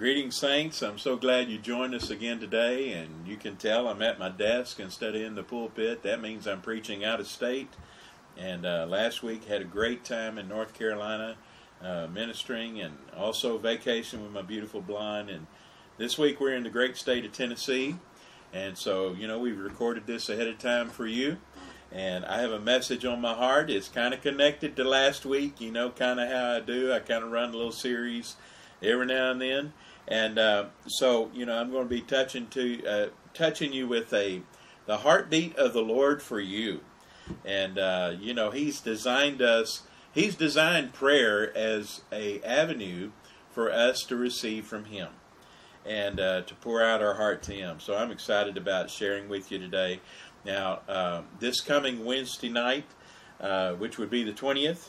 Greetings, saints. I'm so glad you joined us again today, and you can tell I'm at my desk instead of in the pulpit. That means I'm preaching out of state. And last week had a great time in North Carolina ministering, and also vacation with my beautiful blonde. And this week we're in the great state of Tennessee, and so we've recorded this ahead of time for you. And I have a message on my heart. It's kind of connected to last week, kind of how I do. I kind of run a little series every now and then. And so I'm going to be touching you with the heartbeat of the Lord for you. And He's designed us. He's designed prayer as a avenue for us to receive from Him and to pour out our heart to Him. So I'm excited about sharing with you today. Now, this coming Wednesday night, which would be the 20th,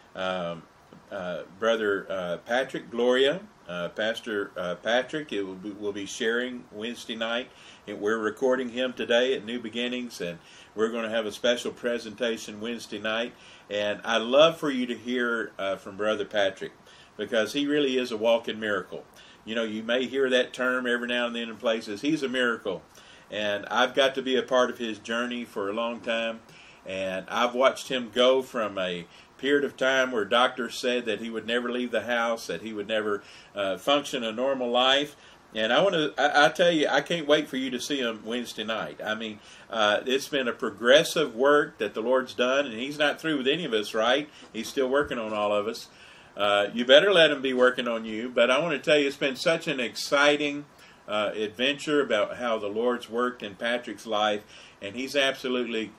Brother Patrick Gloria, Pastor Patrick, will be sharing Wednesday night. We're recording him today at New Beginnings, and we're going to have a special presentation Wednesday night. And I'd love for you to hear from Brother Patrick, because he really is a walking miracle. You may hear that term every now and then in places. He's a miracle. And I've got to be a part of his journey for a long time. And I've watched him go from a period of time where doctors said that he would never leave the house, that he would never function a normal life. And I tell you, I can't wait for you to see him Wednesday night. I mean, it's been a progressive work that the Lord's done, and He's not through with any of us, right? He's still working on all of us. You better let Him be working on you. But I want to tell you, it's been such an exciting adventure about how the Lord's worked in Patrick's life, and he's absolutely,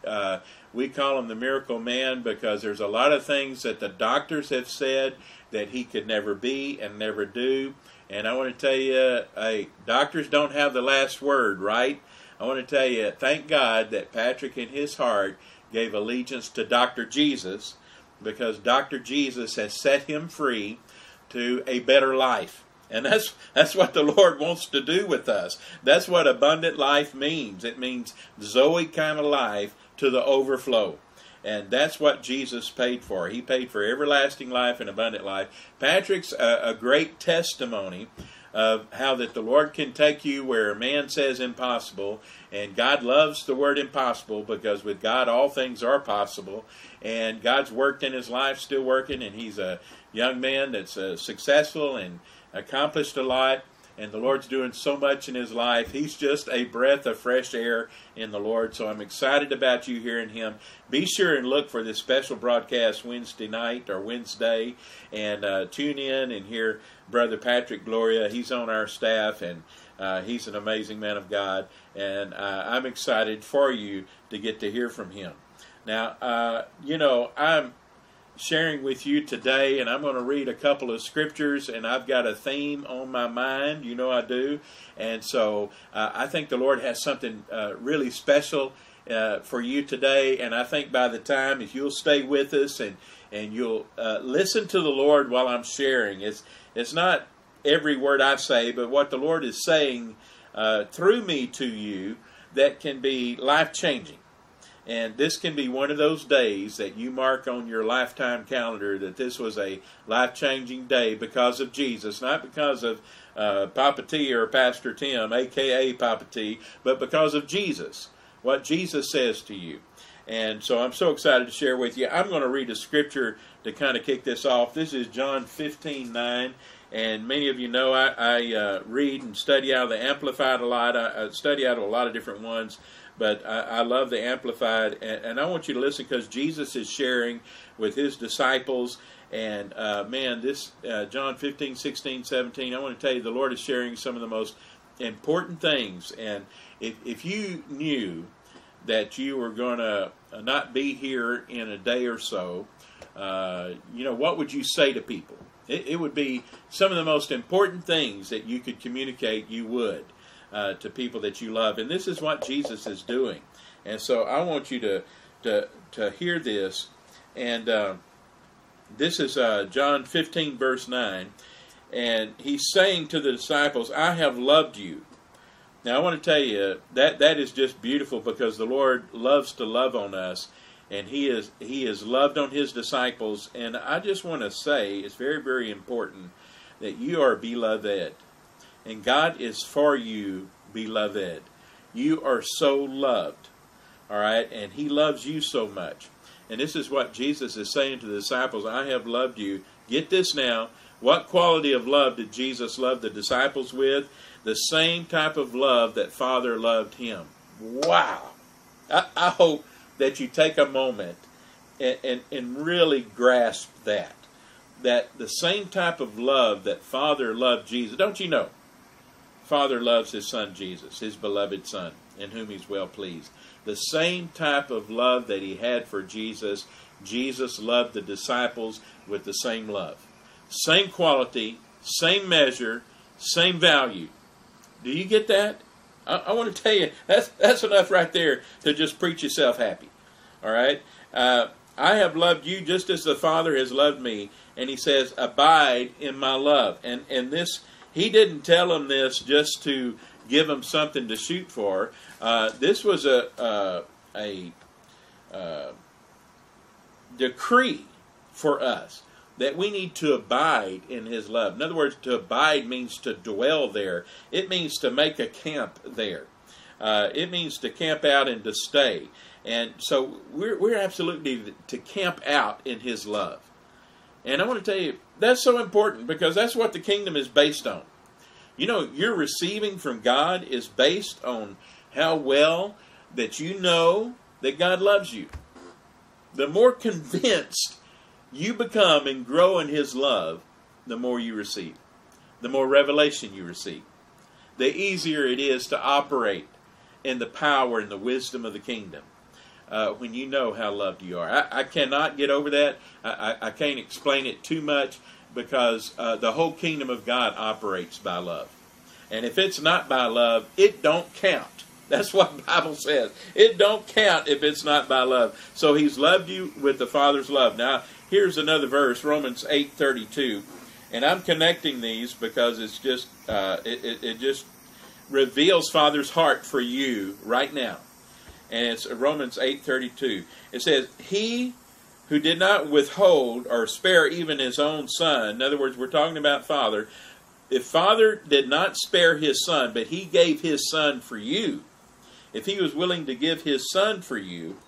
we call him the miracle man, because there's a lot of things that the doctors have said that he could never be and never do. And I want to tell you, doctors don't have the last word, right? I want to tell you, thank God that Patrick in his heart gave allegiance to Dr. Jesus, because Dr. Jesus has set him free to a better life. And that's what the Lord wants to do with us. That's what abundant life means. It means Zoe kind of life to the overflow. And that's what Jesus paid for. He paid for everlasting life and abundant life. Patrick's a great testimony of how that the Lord can take you where man says impossible. And God loves the word impossible, because with God all things are possible. And God's worked in his life, still working. And he's a young man that's successful and accomplished a lot, and the Lord's doing so much in his life. He's just a breath of fresh air in the Lord, so I'm excited about you hearing him. Be sure and look for this special broadcast Wednesday night or Wednesday, and tune in and hear Brother Patrick Gloria. He's on our staff, and he's an amazing man of God, and I'm excited for you to get to hear from him. Now, I'm sharing with you today, and I'm going to read a couple of scriptures, and I've got a theme on my mind. I do. And so I think the Lord has something really special for you today. And I think by the time, if you'll stay with us and you'll listen to the Lord while I'm sharing, it's not every word I say, but what the Lord is saying through me to you that can be life-changing. And this can be one of those days that you mark on your lifetime calendar, that this was a life-changing day because of Jesus, not because of Papa T or Pastor Tim, a.k.a. Papa T, but because of Jesus, what Jesus says to you. And so I'm so excited to share with you. I'm going to read a scripture to kind of kick this off. This is John 15:9. And many of you know I read and study out of the Amplified a lot. I study out of a lot of different ones. But I love the Amplified, and I want you to listen, because Jesus is sharing with his disciples. And this John 15, 16, 17, I want to tell you, the Lord is sharing some of the most important things. And if you knew that you were going to not be here in a day or so, what would you say to people? It would be some of the most important things that you could communicate, you would. To people that you love. And this is what Jesus is doing. And so I want you to hear this. And this is John 15 verse 9. And he's saying to the disciples, I have loved you. Now I want to tell you that is just beautiful, because the Lord loves to love on us. And he is loved on his disciples. And I just want to say, it's very, very important that you are beloved. And God is for you, beloved. You are so loved. All right? And He loves you so much. And this is what Jesus is saying to the disciples. I have loved you. Get this now. What quality of love did Jesus love the disciples with? The same type of love that Father loved Him. Wow. I hope that you take a moment and really grasp that. That the same type of love that Father loved Jesus. Don't you know? Father loves His Son Jesus, His beloved Son, in whom He's well pleased. The same type of love that He had for Jesus, Jesus loved the disciples with the same love. Same quality, same measure, same value. Do you get that? I want to tell you, that's enough right there to just preach yourself happy. All right? I have loved you just as the Father has loved me. And He says, abide in my love. And this, He didn't tell them this just to give them something to shoot for. This was a decree for us that we need to abide in His love. In other words, to abide means to dwell there. It means to make a camp there. It means to camp out and to stay. And so we're absolutely to camp out in His love. And I want to tell you, that's so important because that's what the kingdom is based on. You know, your receiving from God is based on how well that you know that God loves you. The more convinced you become and grow in His love, the more you receive. The more revelation you receive. The easier it is to operate in the power and the wisdom of the kingdom. When you know how loved you are. I cannot get over that. I can't explain it too much because the whole kingdom of God operates by love. And if it's not by love, it don't count. That's what the Bible says. It don't count if it's not by love. So He's loved you with the Father's love. Now, here's another verse, Romans 8:32. And I'm connecting these because it's just it just reveals Father's heart for you right now. And it's Romans 8:32. It says, He who did not withhold or spare even His own Son. In other words, we're talking about Father. If Father did not spare His Son, but He gave His Son for you, if He was willing to give His Son for you,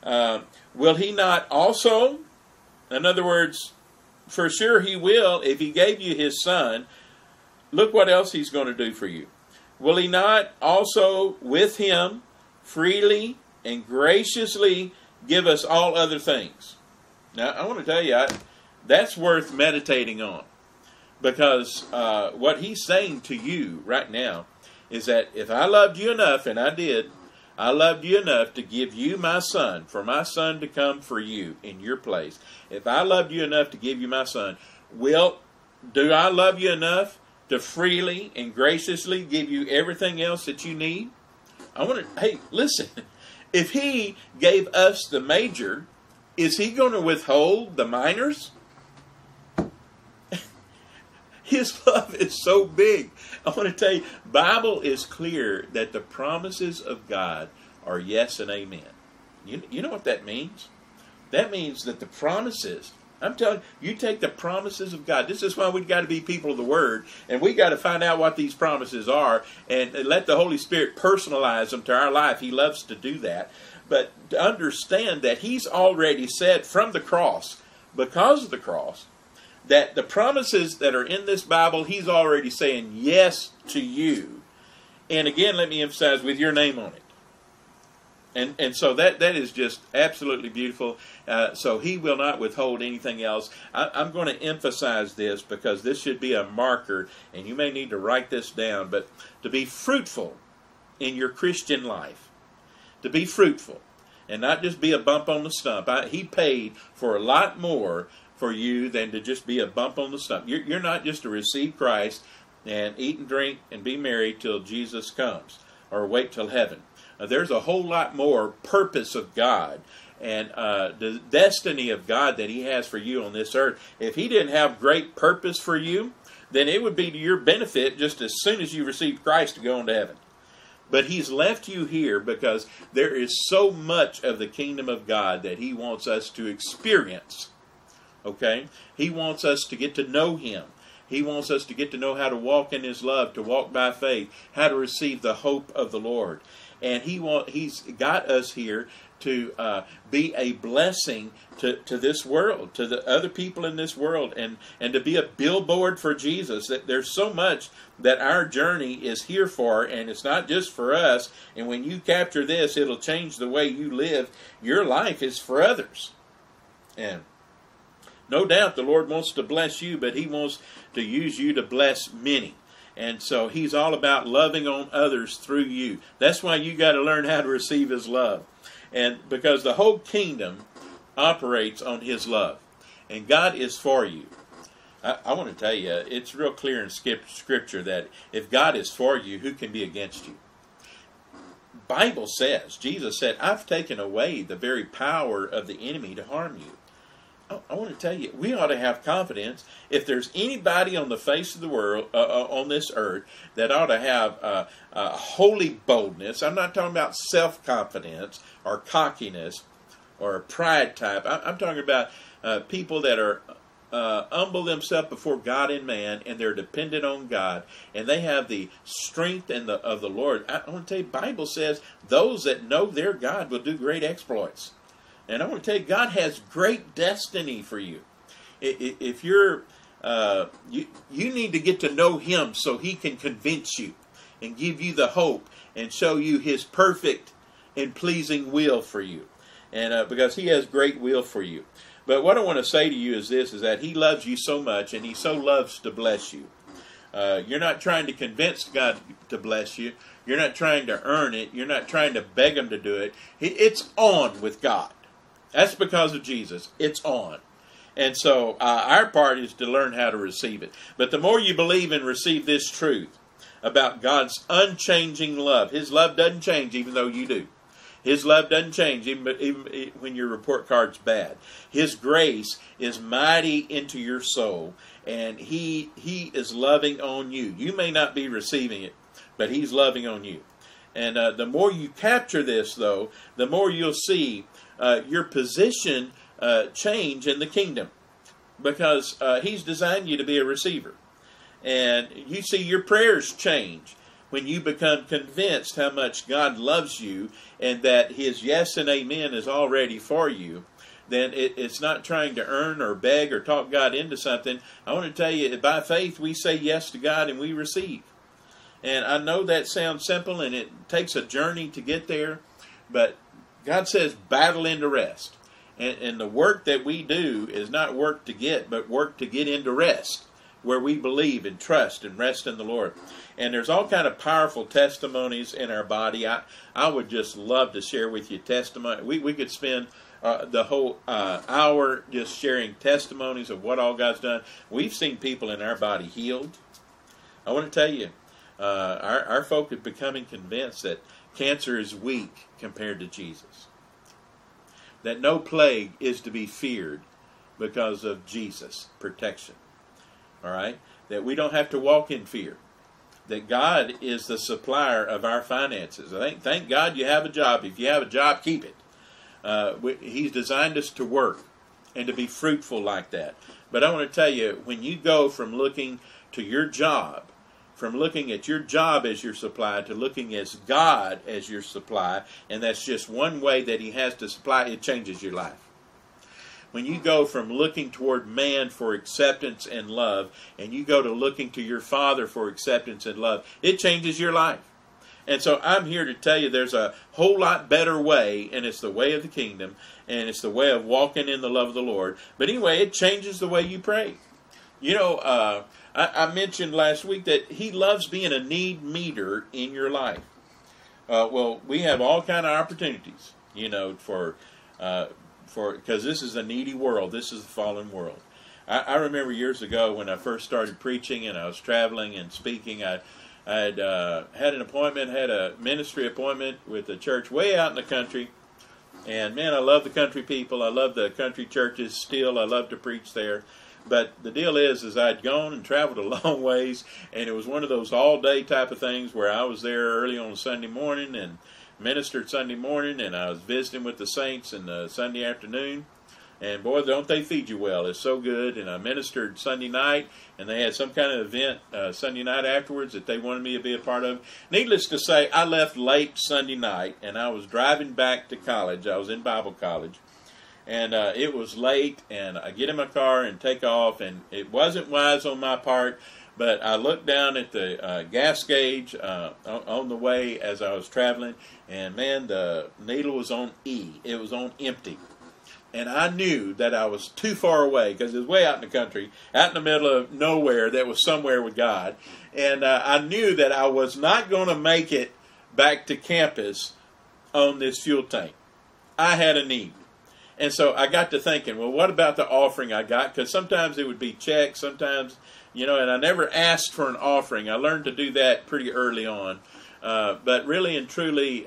will He not also, in other words, for sure He will, if He gave you His Son, look what else He's going to do for you. Will He not also with Him freely and graciously give us all other things? Now, I want to tell you, that's worth meditating on. Because what He's saying to you right now is that if I loved you enough, and I did, I loved you enough to give you my Son, for my Son to come for you in your place. If I loved you enough to give you my Son, do I love you enough to freely and graciously give you everything else that you need? Hey, listen, if He gave us the major, is He going to withhold the minors? His love is so big. I want to tell you, Bible is clear that the promises of God are yes and amen. You know what that means? That means that the promises, I'm telling you, you take the promises of God. This is why we've got to be people of the Word, and we got to find out what these promises are and let the Holy Spirit personalize them to our life. He loves to do that. But to understand that He's already said from the cross, because of the cross, that the promises that are in this Bible, He's already saying yes to you. And again, let me emphasize, with your name on it. And so that is just absolutely beautiful. So He will not withhold anything else. I'm going to emphasize this because this should be a marker, and you may need to write this down, but to be fruitful in your Christian life. To be fruitful. And not just be a bump on the stump. He paid for a lot more for you than to just be a bump on the stump. You're not just to receive Christ and eat and drink and be merry till Jesus comes or wait till heaven. There's a whole lot more purpose of God and the destiny of God that He has for you on this earth. If He didn't have great purpose for you, then it would be to your benefit just as soon as you receive Christ to go into heaven. But He's left you here because there is so much of the kingdom of God that He wants us to experience. Okay? He wants us to get to know Him. He wants us to get to know how to walk in His love, to walk by faith, how to receive the hope of the Lord. And He's got us here to be a blessing to this world, to the other people in this world, and to be a billboard for Jesus. That there's so much that our journey is here for, and it's not just for us. And when you capture this, it'll change the way you live. Your life is for others. And no doubt the Lord wants to bless you, but He wants to use you to bless many. And so He's all about loving on others through you. That's why you got to learn how to receive His love. And because the whole kingdom operates on His love. And God is for you. I want to tell you, it's real clear in Scripture that if God is for you, who can be against you? Bible says, Jesus said, I've taken away the very power of the enemy to harm you. I want to tell you, we ought to have confidence. If there's anybody on the face of the world, on this earth, that ought to have a holy boldness. I'm not talking about self-confidence or cockiness or a pride type. I'm talking about people that are humble themselves before God and man, and they're dependent on God, and they have the strength of the Lord. I want to tell you, the Bible says those that know their God will do great exploits. And I want to tell you, God has great destiny for you. If you're, you need to get to know Him so He can convince you and give you the hope and show you His perfect and pleasing will for you. And because He has great will for you. But what I want to say to you is this, is that He loves you so much, and He so loves to bless you. You're not trying to convince God to bless you. You're not trying to earn it. You're not trying to beg Him to do it. It's on with God. That's because of Jesus. It's on. And so our part is to learn how to receive it. But the more you believe and receive this truth about God's unchanging love, His love doesn't change even though you do. His love doesn't change even when your report card's bad. His grace is mighty into your soul, and He is loving on you. You may not be receiving it, but He's loving on you. And the more you capture this, though, the more you'll see your position change in the kingdom, because He's designed you to be a receiver. And you see your prayers change when you become convinced how much God loves you and that His yes and amen is already for you. Then it's not trying to earn or beg or talk God into something. I want to tell you, by faith we say yes to God and we receive. And I know that sounds simple and it takes a journey to get there, but God says battle into rest. And the work that we do is not work to get, but work to get into rest, where we believe and trust and rest in the Lord. And there's all kind of powerful testimonies in our body. I would just love to share with you testimony. We could spend the whole hour just sharing testimonies of what all God's done. We've seen people in our body healed. I want to tell you, our folk are becoming convinced that cancer is weak compared to Jesus. That no plague is to be feared because of Jesus' protection. All right? That we don't have to walk in fear. That God is the supplier of our finances. Thank God you have a job. If you have a job, keep it. He's designed us to work and to be fruitful like that. But I want to tell you, when you go from looking to your job, from looking at your job as your supply to looking as God as your supply, and that's just one way that He has to supply, it changes your life. When you go from looking toward man for acceptance and love, and you go to looking to your Father for acceptance and love, it changes your life. And so I'm here to tell you there's a whole lot better way, and it's the way of the kingdom, and it's the way of walking in the love of the Lord. But anyway, it changes the way you pray. You know, I mentioned last week that He loves being a need meter in your life. Well, we have all kind of opportunities, you know, because this is a needy world. This is the fallen world. I remember years ago when I first started preaching and I was traveling and speaking, I had an appointment, had a ministry appointment with a church way out in the country. And man, I love the country people. I love the country churches still. I love to preach there. But the deal is I'd gone and traveled a long ways, and it was one of those all-day type of things where I was there early on Sunday morning and ministered Sunday morning, and I was visiting with the saints in the Sunday afternoon. And boy, don't they feed you well. It's so good. And I ministered Sunday night, and they had some kind of event Sunday night afterwards that they wanted me to be a part of. Needless to say, I left late Sunday night, and I was driving back to college. I was in Bible college. And it was late, and I get in my car and take off, and it wasn't wise on my part, but I looked down at the gas gauge on the way as I was traveling, and man, the needle was on E. It was on empty. And I knew that I was too far away, because it was way out in the country, out in the middle of nowhere that was somewhere with God. And I knew that I was not going to make it back to campus on this fuel tank. I had a need. And so I got to thinking, well, what about the offering I got? Because sometimes it would be checks, sometimes, and I never asked for an offering. I learned to do that pretty early on. But really and truly,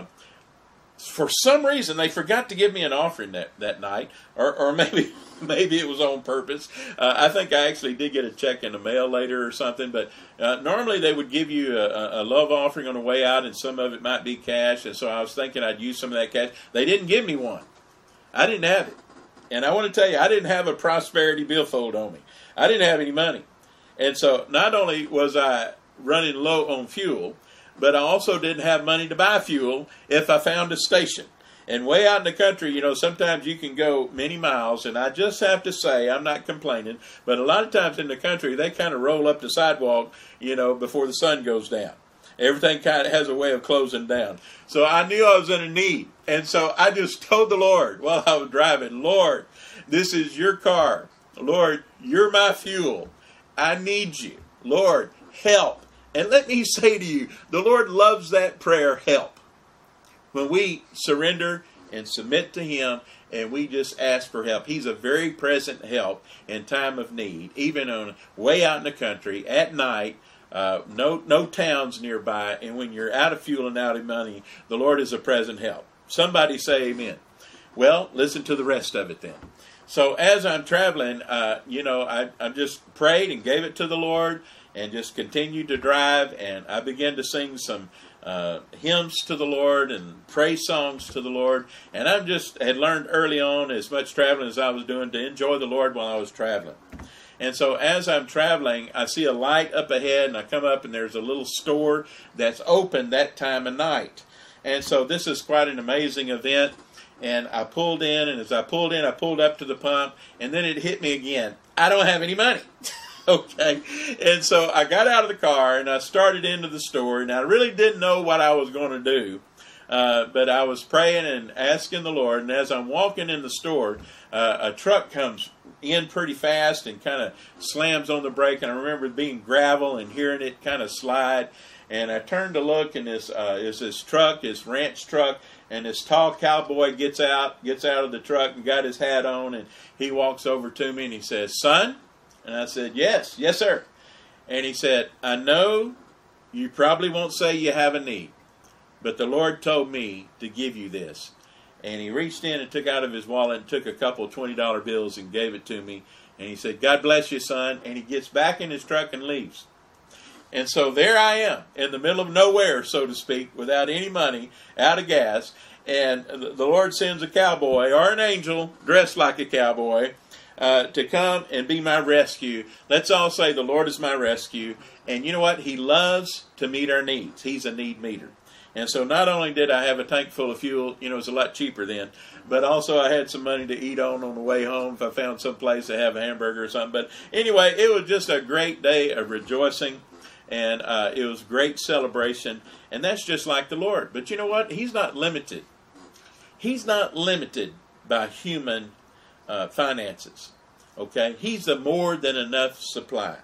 for some reason, they forgot to give me an offering that night, or maybe it was on purpose. I think I actually did get a check in the mail later or something, but normally they would give you a love offering on the way out, and some of it might be cash, and so I was thinking I'd use some of that cash. They didn't give me one. I didn't have it. And I want to tell you, I didn't have a prosperity billfold on me. I didn't have any money. And so not only was I running low on fuel, but I also didn't have money to buy fuel if I found a station. And way out in the country, sometimes you can go many miles, and I just have to say, I'm not complaining, but a lot of times in the country, they kind of roll up the sidewalk, before the sun goes down. Everything kind of has a way of closing down. So I knew I was in a need. And so I just told the Lord while I was driving, Lord, this is your car. Lord, you're my fuel. I need you. Lord, help. And let me say to you, the Lord loves that prayer, help. When we surrender and submit to Him and we just ask for help, He's a very present help in time of need, even on way out in the country at night. No towns nearby, and when you're out of fuel and out of money, the Lord is a present help. Somebody say amen. Well, listen to the rest of it then. So as I'm traveling, I just prayed and gave it to the Lord and just continued to drive, and I began to sing some hymns to the Lord and praise songs to the Lord. And I just had learned early on, as much traveling as I was doing, to enjoy the Lord while I was traveling. And so as I'm traveling, I see a light up ahead, and I come up, and there's a little store that's open that time of night. And so this is quite an amazing event. And I pulled in, and as I pulled in, I pulled up to the pump, and then it hit me again. I don't have any money. Okay. And so I got out of the car, and I started into the store, and I really didn't know what I was going to do. But I was praying and asking the Lord, and as I'm walking in the store, a truck comes in pretty fast and kind of slams on the brake, and I remember it being gravel and hearing it kind of slide, and I turned to look, and this truck, this ranch truck, and this tall cowboy gets out of the truck and got his hat on, and he walks over to me and he says, "Son?" And I said, yes, sir. And he said, "I know you probably won't say you have a need, but the Lord told me to give you this." And he reached in and took out of his wallet and took a couple of $20 bills and gave it to me. And he said, "God bless you, son." And he gets back in his truck and leaves. And so there I am in the middle of nowhere, so to speak, without any money, out of gas. And the Lord sends a cowboy or an angel dressed like a cowboy to come and be my rescue. Let's all say the Lord is my rescue. And you know what? He loves to meet our needs. He's a need meter. And so not only did I have a tank full of fuel, it was a lot cheaper then, but also I had some money to eat on the way home if I found some place to have a hamburger or something. But anyway, it was just a great day of rejoicing, and it was great celebration, and that's just like the Lord. But you know what? He's not limited. He's not limited by human finances, okay? He's a more than enough supply.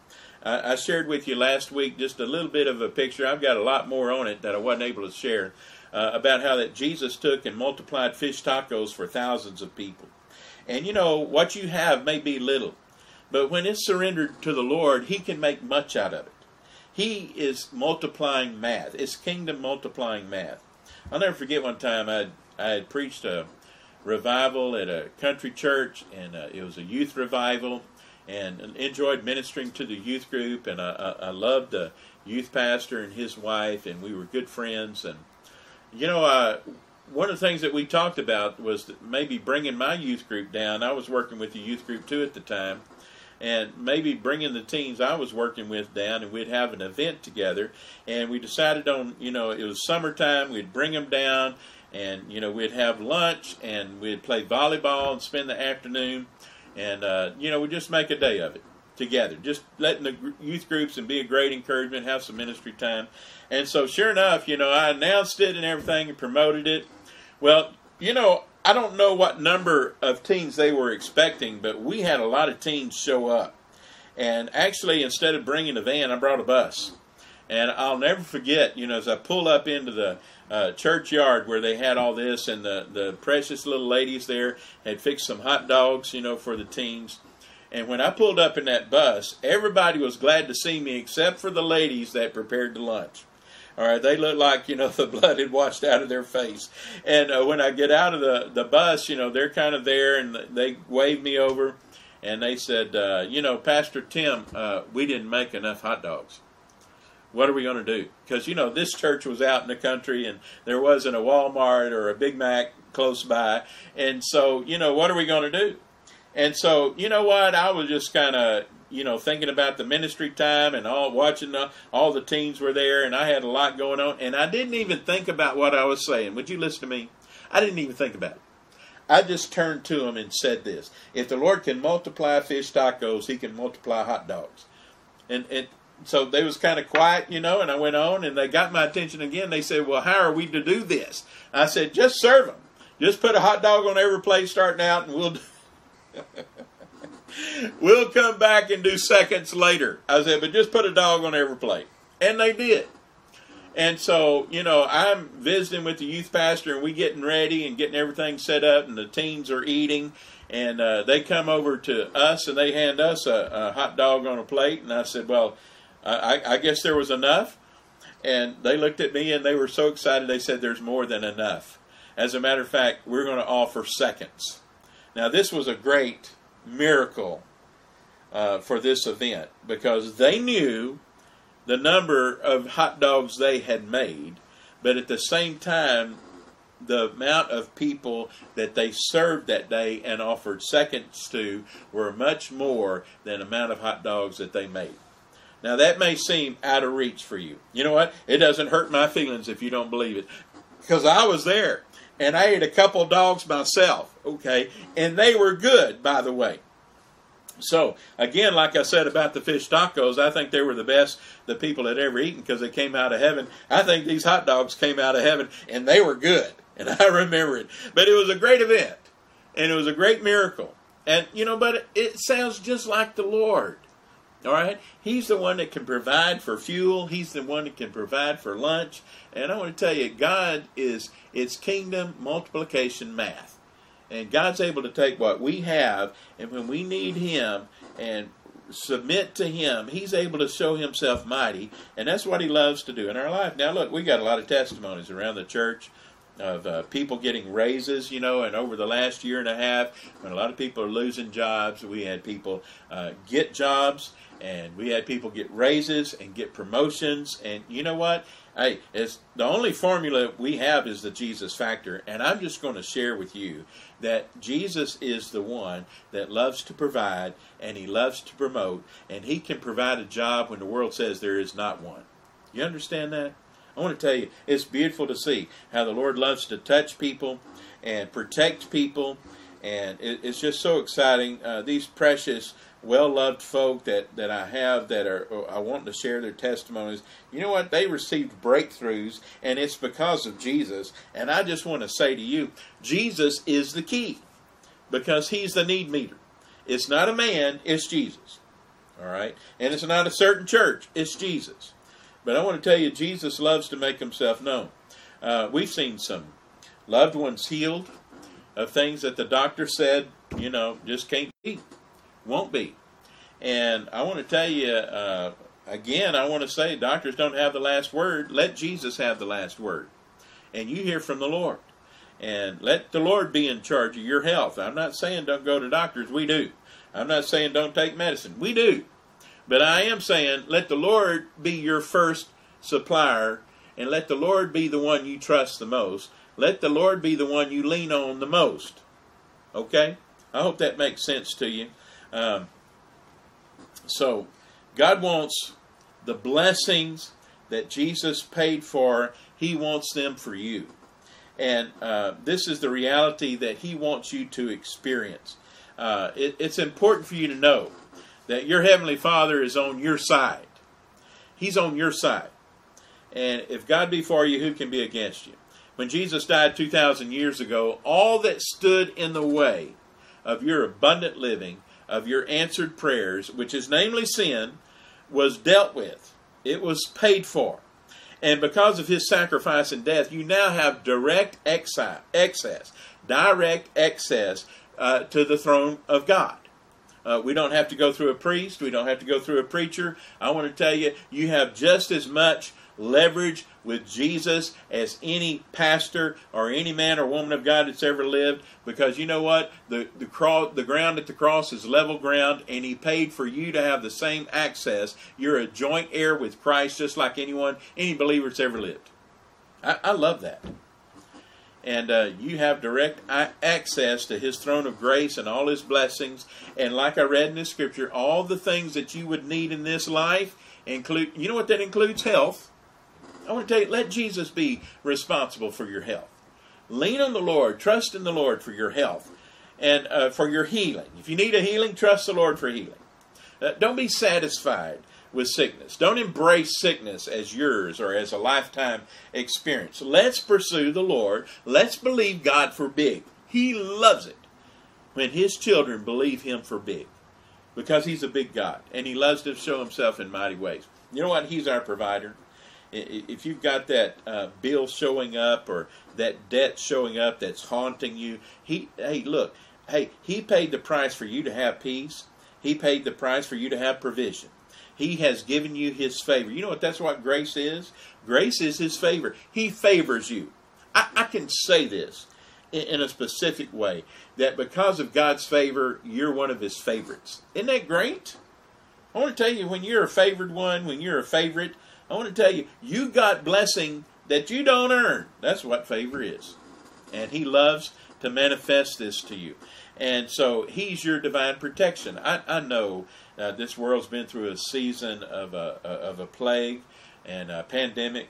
I shared with you last week just a little bit of a picture. I've got a lot more on it that I wasn't able to share about how that Jesus took and multiplied fish tacos for thousands of people. And what you have may be little, but when it's surrendered to the Lord, He can make much out of it. He is multiplying math. It's kingdom multiplying math. I'll never forget one time I had preached a revival at a country church, and it was a youth revival, and enjoyed ministering to the youth group, and I loved the youth pastor and his wife, and we were good friends. And one of the things that we talked about was maybe bringing my youth group down. I was working with the youth group too at the time, and maybe bringing the teens I was working with down, and we'd have an event together. And we decided on, it was summertime, we'd bring them down, and, we'd have lunch, and we'd play volleyball and spend the afternoon, and, we'd just make a day of it together, just letting the youth groups and be a great encouragement, have some ministry time. And so sure enough, I announced it and everything and promoted it. Well, I don't know what number of teens they were expecting, but we had a lot of teens show up. And actually, instead of bringing a van, I brought a bus. And I'll never forget, as I pulled up into the churchyard where they had all this, and the precious little ladies there had fixed some hot dogs, for the teens. And when I pulled up in that bus, everybody was glad to see me except for the ladies that prepared the lunch. All right, they looked like, the blood had washed out of their face. And when I get out of the bus, they're kind of there, and they waved me over, and they said, Pastor Tim, we didn't make enough hot dogs. What are we going to do? Because, this church was out in the country, and there wasn't a Walmart or a Big Mac close by. And so, what are we going to do? And so, you know what? I was just kind of, thinking about the ministry time and watching all the teens were there, and I had a lot going on. And I didn't even think about what I was saying. Would you listen to me? I didn't even think about it. I just turned to them and said this: if the Lord can multiply fish tacos, He can multiply hot dogs. And so they was kind of quiet, and I went on, and they got my attention again. They said, well, how are we to do this? I said, just serve them. Just put a hot dog on every plate starting out, and we'll come back and do seconds later. I said, but just put a dog on every plate. And they did. And so, I'm visiting with the youth pastor, and we getting ready and getting everything set up, and the teens are eating. And they come over to us, and they hand us a hot dog on a plate. And I said, well, I guess there was enough. And they looked at me, and they were so excited. They said, there's more than enough. As a matter of fact, we're going to offer seconds. Now, this was a great miracle for this event, because they knew the number of hot dogs they had made, but at the same time, the amount of people that they served that day and offered seconds to were much more than the amount of hot dogs that they made. Now, that may seem out of reach for you. You know what? It doesn't hurt my feelings if you don't believe it, because I was there. And I ate a couple dogs myself, okay? And they were good, by the way. So, again, like I said about the fish tacos, I think they were the best the people had ever eaten because they came out of heaven. I think these hot dogs came out of heaven, and they were good. And I remember it. But it was a great event, and it was a great miracle. And, but it sounds just like the Lord. All right? He's the one that can provide for fuel. He's the one that can provide for lunch. And I want to tell you, God it's kingdom multiplication math. And God's able to take what we have, and when we need Him and submit to Him, He's able to show Himself mighty. And that's what He loves to do in our life. Now, look, we got a lot of testimonies around the church of people getting raises, and over the last year and a half, when a lot of people are losing jobs, we had people get jobs, and we had people get raises and get promotions. And you know what? Hey, it's the only formula we have is the Jesus factor. And I'm just going to share with you that Jesus is the one that loves to provide, and He loves to promote, and He can provide a job when the world says there is not one. You understand that? I want to tell you, it's beautiful to see how the Lord loves to touch people and protect people. And it's just so exciting. These precious, well-loved folk that I have that I want to share their testimonies. You know what? They received breakthroughs, and it's because of Jesus. And I just want to say to you, Jesus is the key, because He's the need meter. It's not a man, it's Jesus. All right? And it's not a certain church, it's Jesus. But I want to tell you, Jesus loves to make Himself known. We've seen some loved ones healed of things that the doctor said, just can't be, won't be. And I want to tell you, again, I want to say doctors don't have the last word. Let Jesus have the last word. And you hear from the Lord. And let the Lord be in charge of your health. I'm not saying don't go to doctors. We do. I'm not saying don't take medicine. We do. But I am saying let the Lord be your first supplier, and let the Lord be the one you trust the most. let the Lord be the one you lean on the most. Okay? I hope that makes sense to you. So, God wants the blessings that Jesus paid for. He wants them for you. And this is the reality that He wants you to experience. It's important for you to know that your Heavenly Father is on your side. He's on your side. And if God be for you, who can be against you? When Jesus died 2,000 years ago, all that stood in the way of your abundant living, of your answered prayers, which is namely sin, was dealt with. It was paid for. And because of His sacrifice and death, you now have direct access to the throne of God. We don't have to go through a priest. We don't have to go through a preacher. I want to tell you, you have just as much leverage with Jesus as any pastor or any man or woman of God that's ever lived, because you know what? The ground at the cross is level ground, and He paid for you to have the same access. You're a joint heir with Christ, just like any believer that's ever lived. I love that. And you have direct access to His throne of grace and all His blessings. And like I read in the scripture, all the things that you would need in this life include, you know what that includes? Health. I want to tell you, let Jesus be responsible for your health. Lean on the Lord. Trust in the Lord for your health and for your healing. If you need a healing, trust the Lord for healing. Don't be satisfied with sickness. Don't embrace sickness as yours or as a lifetime experience. Let's pursue the Lord. Let's believe God for big. He loves it when His children believe Him for big, because He's a big God and He loves to show Himself in mighty ways. You know what? He's our provider. If you've got that bill showing up or that debt showing up that's haunting you, He paid the price for you to have peace. He paid the price for you to have provision. He has given you His favor. You know that's what grace is? Grace is His favor. He favors you. I can say this in a specific way, that because of God's favor, you're one of His favorites. Isn't that great? I want to tell you, when you're a favored one, when you're a favorite, I want to tell you, you got blessing that you don't earn. That's what favor is. And He loves to manifest this to you. And so He's your divine protection. I know this world's been through a season of a plague and a pandemic.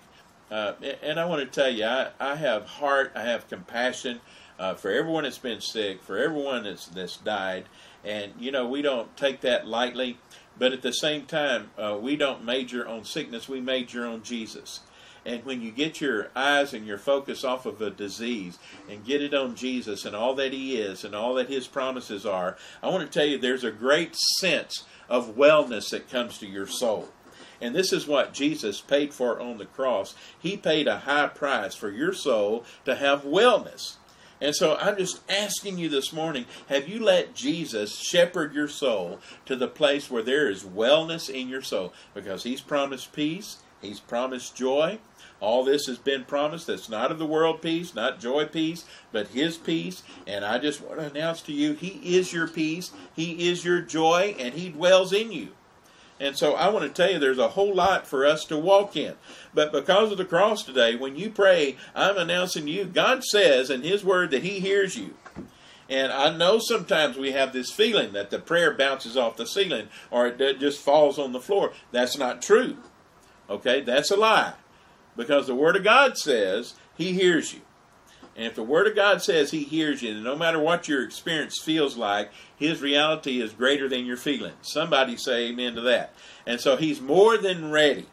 And I want to tell you, I have heart, I have compassion for everyone that's been sick, for everyone that's died. And, you know, we don't take that lightly. But at the same time, we don't major on sickness. We major on Jesus. And when you get your eyes and your focus off of a disease and get it on Jesus and all that He is and all that His promises are, I want to tell you there's a great sense of wellness that comes to your soul. And this is what Jesus paid for on the cross. He paid a high price for your soul to have wellness. And so I'm just asking you this morning, have you let Jesus shepherd your soul to the place where there is wellness in your soul? Because He's promised peace. He's promised joy. All this has been promised. That's not of the world peace, not joy peace, but His peace. And I just want to announce to you, He is your peace. He is your joy, and He dwells in you. And so I want to tell you, there's a whole lot for us to walk in. But because of the cross today, when you pray, I'm announcing to you, God says in His Word that He hears you. And I know sometimes we have this feeling that the prayer bounces off the ceiling or it just falls on the floor. That's not true. Okay, that's a lie. Because the Word of God says He hears you. And if the Word of God says He hears you, then no matter what your experience feels like, His reality is greater than your feelings. Somebody say amen to that. And so He's more than ready.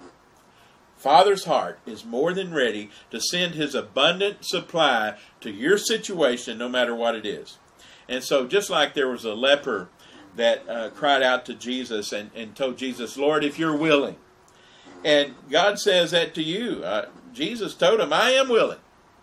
Father's heart is more than ready to send His abundant supply to your situation, no matter what it is. And so just like there was a leper that cried out to Jesus and told Jesus, Lord, if you're willing. And God says that to you. Jesus told him, I am willing.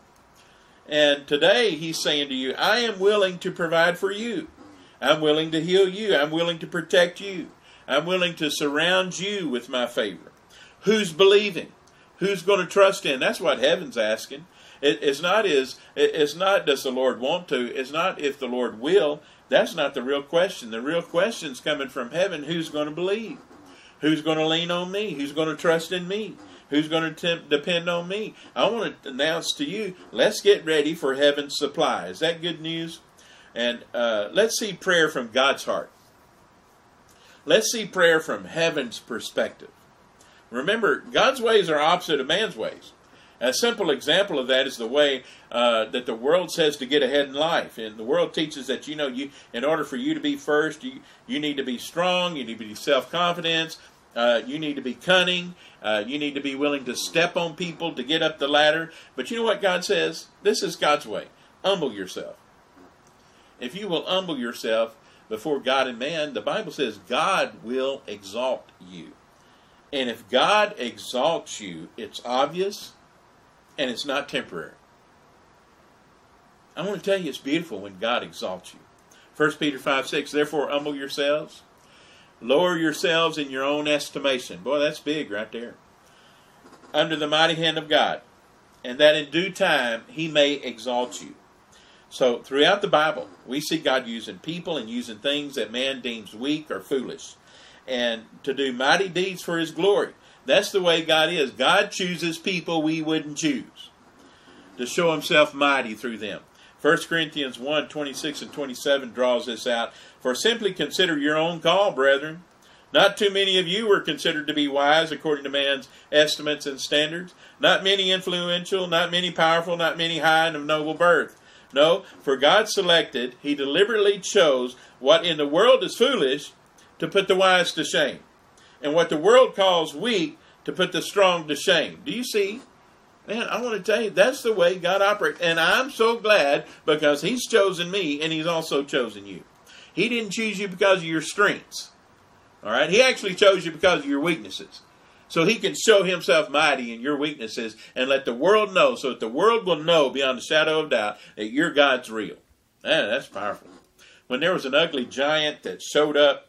And today He's saying to you, I am willing to provide for you. I'm willing to heal you. I'm willing to protect you. I'm willing to surround you with my favor. Who's believing? Who's going to trust in? That's what heaven's asking. It's not does the Lord want to. It's not if the Lord will. That's not the real question. The real question's coming from heaven. Who's going to believe? Who's going to lean on me? Who's going to trust in me? Who's going to depend on me? I want to announce to you, let's get ready for heaven's supply. Is that good news? And let's see prayer from God's heart. Let's see prayer from heaven's perspective. Remember, God's ways are opposite of man's ways. A simple example of that is the way that the world says to get ahead in life. And the world teaches that, you in order for you to be first, you need to be strong, you need to be self-confident, you need to be cunning, you need to be willing to step on people to get up the ladder. But you know what God says? This is God's way. Humble yourself. If you will humble yourself before God and man, the Bible says God will exalt you. And if God exalts you, it's obvious and it's not temporary. I want to tell you it's beautiful when God exalts you. 1 Peter 5:6, therefore humble yourselves, lower yourselves in your own estimation. Boy, that's big right there. Under the mighty hand of God, and that in due time he may exalt you. So throughout the Bible, we see God using people and using things that man deems weak or foolish, and to do mighty deeds for his glory. That's the way God is. God chooses people we wouldn't choose to show himself mighty through them. 1 Corinthians 1:26 and 27 draws this out. For simply consider your own call, brethren. Not too many of you were considered to be wise according to man's estimates and standards. Not many influential, not many powerful, not many high and of noble birth. No, for God selected, he deliberately chose what in the world is foolish to put the wise to shame, and what the world calls weak to put the strong to shame. Do you see? Man, I want to tell you, that's the way God operates. And I'm so glad because he's chosen me and he's also chosen you. He didn't choose you because of your strengths. All right? He actually chose you because of your weaknesses. So he can show himself mighty in your weaknesses and let the world know, so that the world will know beyond a shadow of doubt that your God's real. Man, that's powerful. When there was an ugly giant that showed up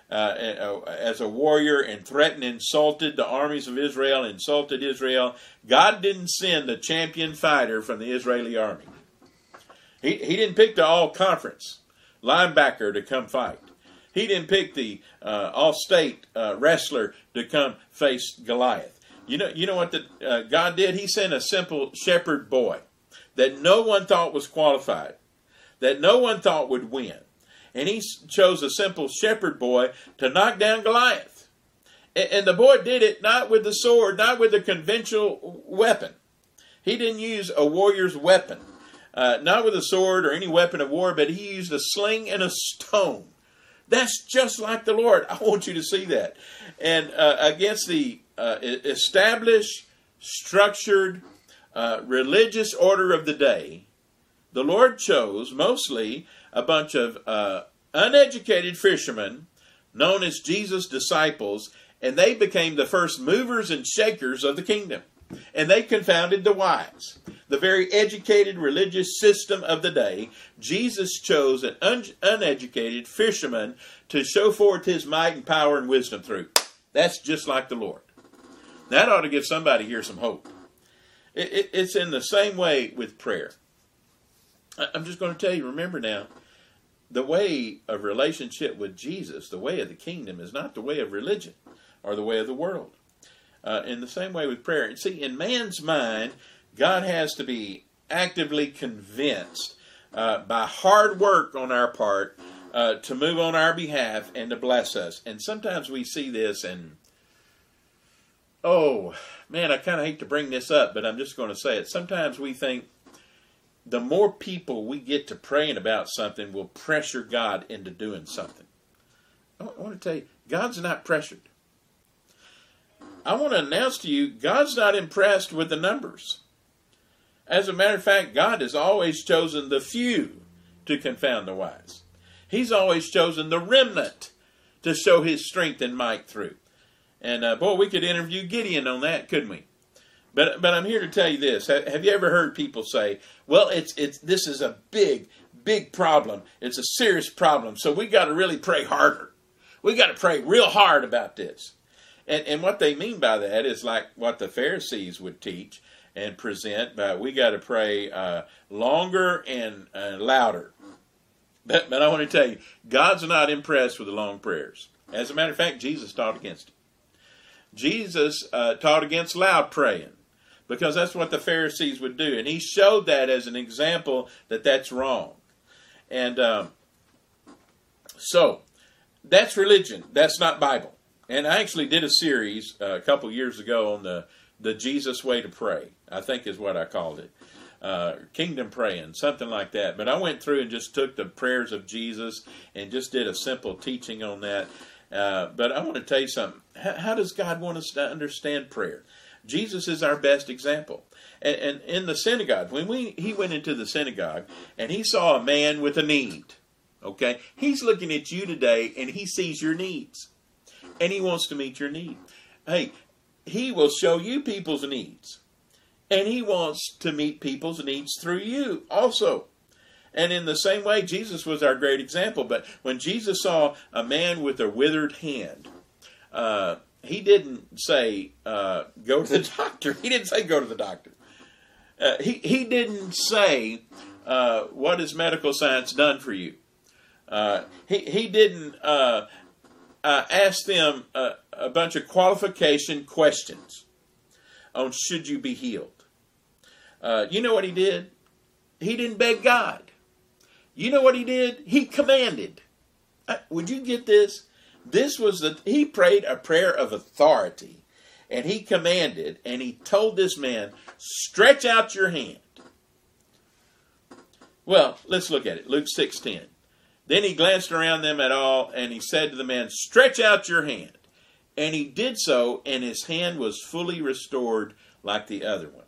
as a warrior and threatened and insulted the armies of Israel, insulted Israel, God didn't send a champion fighter from the Israeli army. He didn't pick the all-conference linebacker to come fight. He didn't pick the all-state wrestler to come face Goliath. You know what God did? He sent a simple shepherd boy that no one thought was qualified, that no one thought would win. And he chose a simple shepherd boy to knock down Goliath. And the boy did it not with the sword, not with a conventional weapon. He didn't use a warrior's weapon, not with a sword or any weapon of war, but he used a sling and a stone. That's just like the Lord. I want you to see that. And against the established, structured, religious order of the day, the Lord chose mostly a bunch of uneducated fishermen known as Jesus' disciples, and they became the first movers and shakers of the kingdom. And they confounded the wise. The very educated religious system of the day, Jesus chose an uneducated fisherman to show forth his might and power and wisdom through. That's just like the Lord. That ought to give somebody here some hope. It's in the same way with prayer. I'm just going to tell you, remember now, the way of relationship with Jesus, the way of the kingdom, is not the way of religion or the way of the world. In the same way with prayer. And see, in man's mind, God has to be actively convinced by hard work on our part to move on our behalf and to bless us. And sometimes we see this and, oh, man, I kind of hate to bring this up, but I'm just going to say it. Sometimes we think the more people we get to praying about something will pressure God into doing something. I want to tell you, God's not pressured. I want to announce to you, God's not impressed with the numbers. As a matter of fact, God has always chosen the few to confound the wise. He's always chosen the remnant to show his strength and might through. And boy, we could interview Gideon on that, couldn't we? But I'm here to tell you this. Have you ever heard people say, well, this is a big problem. It's a serious problem. So we got to really pray harder. We got to pray real hard about this. And what they mean by that is like what the Pharisees would teach and present. But we got to pray longer and louder. But I want to tell you, God's not impressed with the long prayers. As a matter of fact, Jesus taught against it. Jesus taught against loud praying, because that's what the Pharisees would do. And he showed that as an example that that's wrong. And so that's religion. That's not Bible. And I actually did a series a couple years ago on the Jesus way to pray, I think is what I called it. Kingdom praying, something like that. But I went through and just took the prayers of Jesus and just did a simple teaching on that. But I want to tell you something. How does God want us to understand prayer? Jesus is our best example. And in the synagogue, when he went into the synagogue and he saw a man with a need, okay, he's looking at you today and he sees your needs. And he wants to meet your need. Hey, he will show you people's needs. And he wants to meet people's needs through you also. And in the same way, Jesus was our great example. But when Jesus saw a man with a withered hand, he didn't say, go to the doctor. He didn't say, go to the doctor. He didn't say, what has medical science done for you? He didn't ask them a bunch of qualification questions on should you be healed. You know what he did? He didn't beg God. You know what he did? He commanded. Would you get this? He prayed a prayer of authority. And he commanded, and he told this man, stretch out your hand. Well, let's look at it. Luke 6:10. Then he glanced around them at all, and he said to the man, stretch out your hand. And he did so, and his hand was fully restored like the other one.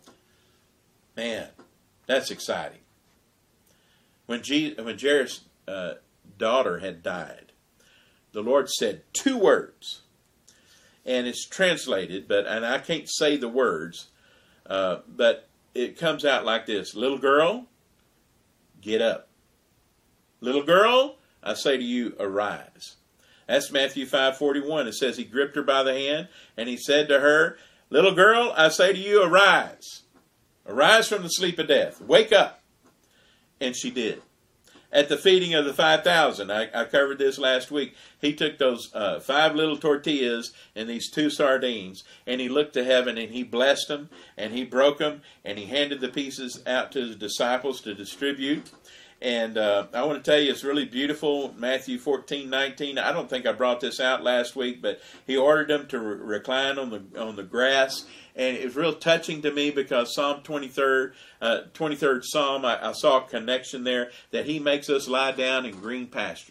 Man, that's exciting. When Jairus' daughter had died, the Lord said 2 words. And it's translated, and I can't say the words, but it comes out like this. Little girl, get up. Little girl, I say to you, arise. That's Matthew 5:41. It says he gripped her by the hand, and he said to her, little girl, I say to you, arise. Arise from the sleep of death. Wake up. And she did. At the feeding of the 5,000, I covered this last week, he took those 5 little tortillas and these 2 sardines, and he looked to heaven and he blessed them, and he broke them, and he handed the pieces out to his disciples to distribute. And I want to tell you, it's really beautiful. Matthew 14:19. I don't think I brought this out last week, but he ordered them to recline on the grass, and it was real touching to me because Psalm 23rd Psalm, I saw a connection there that he makes us lie down in green pastures.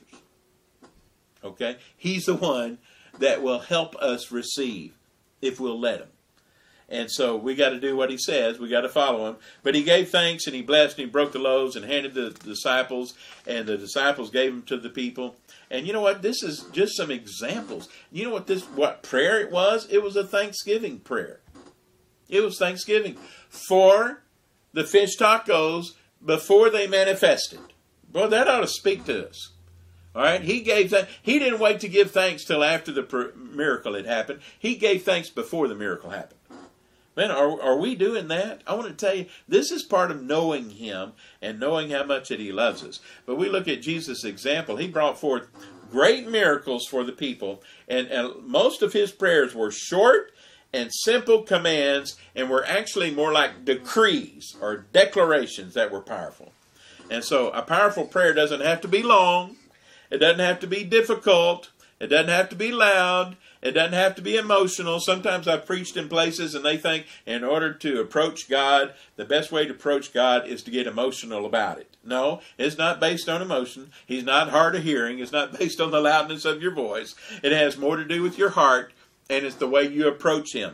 Okay, he's the one that will help us receive if we'll let him. And so we got to do what he says. We got to follow him. But he gave thanks and he blessed and he broke the loaves and handed the disciples, and the disciples gave them to the people. And you know what? This is just some examples. You know what prayer it was? It was a thanksgiving prayer. It was thanksgiving for the fish tacos before they manifested. Boy, that ought to speak to us. All right? He didn't wait to give thanks till after the miracle had happened. He gave thanks before the miracle happened. Man, are we doing that? I want to tell you, this is part of knowing him and knowing how much that he loves us. But we look at Jesus' example. He brought forth great miracles for the people, and most of his prayers were short and simple commands, and were actually more like decrees or declarations that were powerful. And so a powerful prayer doesn't have to be long. It doesn't have to be difficult. It doesn't have to be loud. It doesn't have to be emotional. Sometimes I've preached in places and they think in order to approach God, the best way to approach God is to get emotional about it. No, it's not based on emotion. He's not hard of hearing. It's not based on the loudness of your voice. It has more to do with your heart, and it's the way you approach him.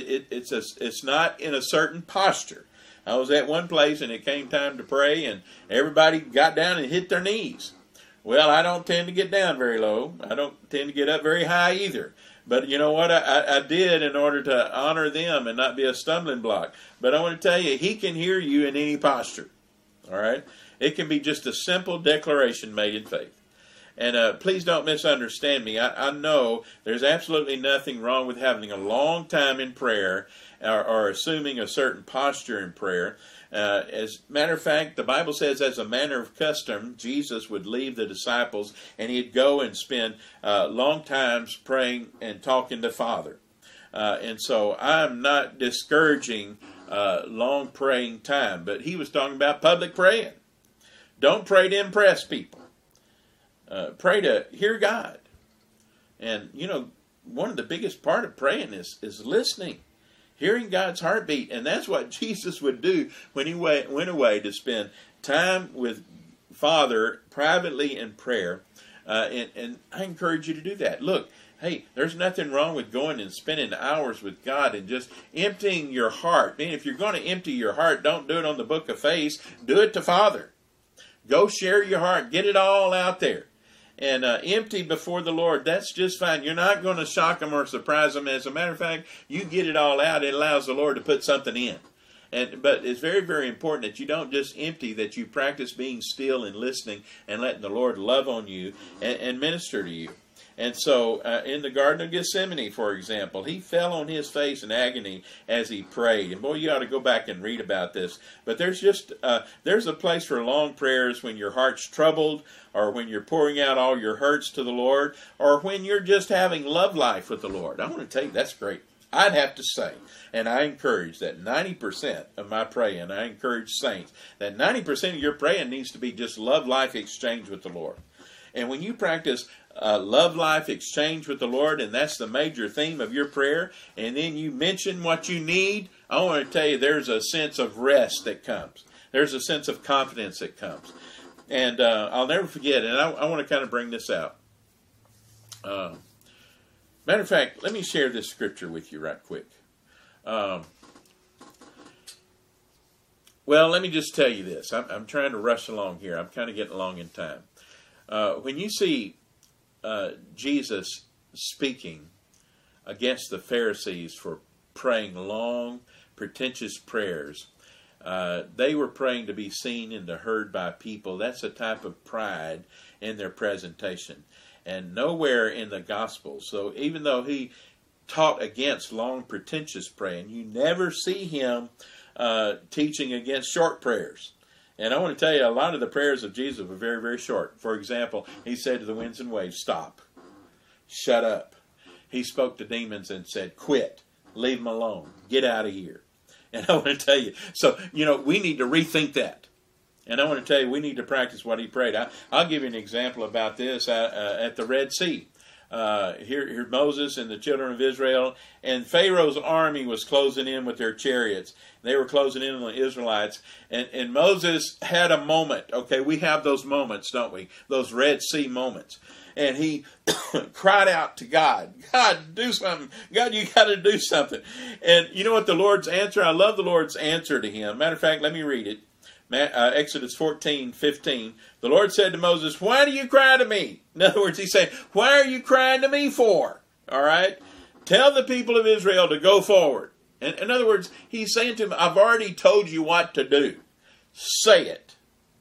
It's not in a certain posture. I was at one place and it came time to pray and everybody got down and hit their knees. Well, I don't tend to get down very low. I don't tend to get up very high either. But you know what? I did in order to honor them and not be a stumbling block. But I want to tell you, he can hear you in any posture. All right? It can be just a simple declaration made in faith. And please don't misunderstand me. I know there's absolutely nothing wrong with having a long time in prayer or assuming a certain posture in prayer. As a matter of fact, the Bible says as a manner of custom, Jesus would leave the disciples and he'd go and spend long times praying and talking to Father. And so I'm not discouraging long praying time, but he was talking about public praying. Don't pray to impress people. Pray to hear God. And, one of the biggest part of praying is listening, hearing God's heartbeat. And that's what Jesus would do when he went away to spend time with Father privately in prayer. And I encourage you to do that. Look, hey, there's nothing wrong with going and spending hours with God and just emptying your heart. Man, if you're going to empty your heart, don't do it on the book of face. Do it to Father. Go share your heart. Get it all out there. And empty before the Lord. That's just fine. You're not going to shock him or surprise him. As a matter of fact, you get it all out. It allows the Lord to put something in. But it's very, very important that you don't just empty, that you practice being still and listening and letting the Lord love on you and minister to you. And so in the Garden of Gethsemane, for example, he fell on his face in agony as he prayed. And boy, you ought to go back and read about this. But there's a place for long prayers when your heart's troubled, or when you're pouring out all your hurts to the Lord, or when you're just having love life with the Lord. I want to tell you, that's great. I'd have to say, and I encourage that 90% of my praying, I encourage saints, that 90% of your praying needs to be just love life exchange with the Lord. And when you practice love life exchange with the Lord, and that's the major theme of your prayer, and then you mention what you need, I want to tell you there's a sense of rest that comes. There's a sense of confidence that comes. And I'll never forget, and I want to kind of bring this out. Matter of fact, let me share this scripture with you right quick. Well, let me just tell you this. I'm trying to rush along here. I'm kind of getting along in time. When you see Jesus speaking against the Pharisees for praying long, pretentious prayers, they were praying to be seen and to heard by people. That's a type of pride in their presentation. And nowhere in the Gospels, so even though he taught against long, pretentious praying, you never see him teaching against short prayers. And I want to tell you, a lot of the prayers of Jesus were very, very short. For example, he said to the winds and waves, stop, shut up. He spoke to demons and said, quit, leave them alone, get out of here. And I want to tell you, so, we need to rethink that. And I want to tell you, we need to practice what he prayed. I'll give you an example about this at the Red Sea. Here Moses and the children of Israel, and Pharaoh's army was closing in with their chariots. They were closing in on the Israelites. And Moses had a moment. Okay, we have those moments, don't we? Those Red Sea moments. And he cried out to God, God, do something. God, you got to do something. And you know what the Lord's answer? I love the Lord's answer to him. Matter of fact, let me read it. Exodus 14:15. The Lord said to Moses, why do you cry to me? In other words, he's saying, why are you crying to me for? All right? Tell the people of Israel to go forward. And in other words, he's saying to them, I've already told you what to do. Say it.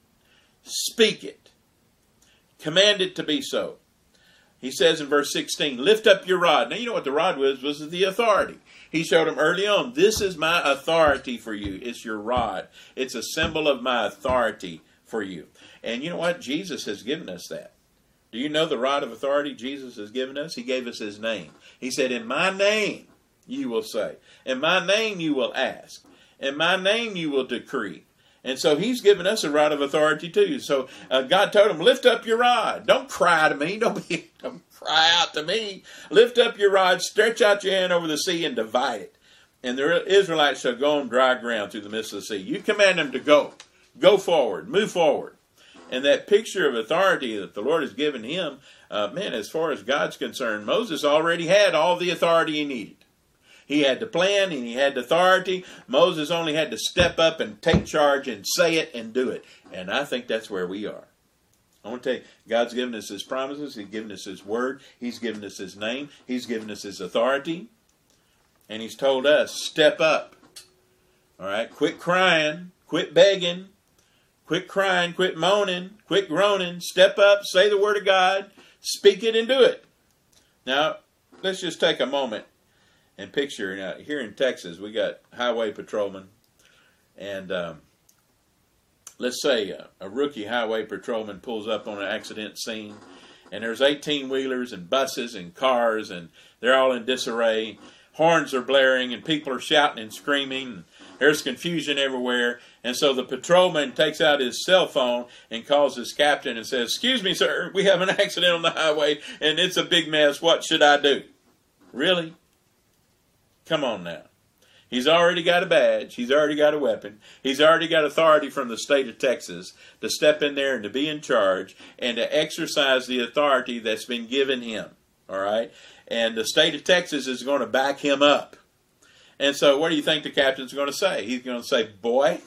Speak it. Command it to be so. He says in verse 16, lift up your rod. Now you know what the rod was the authority. He showed them early on, this is my authority for you. It's your rod. It's a symbol of my authority for you. And you know what? Jesus has given us that. Do you know the rod of authority Jesus has given us? He gave us his name. He said, in my name you will say. In my name you will ask. In my name you will decree. And so he's given us a rod of authority too. So God told him, lift up your rod. Don't cry to me. Don't cry out to me. Lift up your rod, stretch out your hand over the sea and divide it. And the Israelites shall go on dry ground through the midst of the sea. You command them to go. Go forward. Move forward. And that picture of authority that the Lord has given him, as far as God's concerned, Moses already had all the authority he needed. He had the plan and he had the authority. Moses only had to step up and take charge and say it and do it. And I think that's where we are. I want to tell you, God's given us his promises. He's given us his word. He's given us his name. He's given us his authority. And he's told us, step up. All right, quit crying. Quit begging. Quit crying. Quit moaning. Quit groaning. Step up. Say the word of God. Speak it and do it. Now, let's just take a moment and picture, here in Texas, we got highway patrolmen. And let's say a rookie highway patrolman pulls up on an accident scene. And there's 18-wheelers and buses and cars, and they're all in disarray. horns are blaring and people are shouting and screaming. And there's confusion everywhere. And so the patrolman takes out his cell phone and calls his captain and says, "Excuse me, sir, we have an accident on the highway and it's a big mess. What should I do?" Really? Come on now. He's already got a badge. He's already got a weapon. He's already got authority from the state of Texas to step in there and to be in charge and to exercise the authority that's been given him. All right? And the state of Texas is going to back him up. And so what do you think the captain's going to say? He's going to say, "Boy,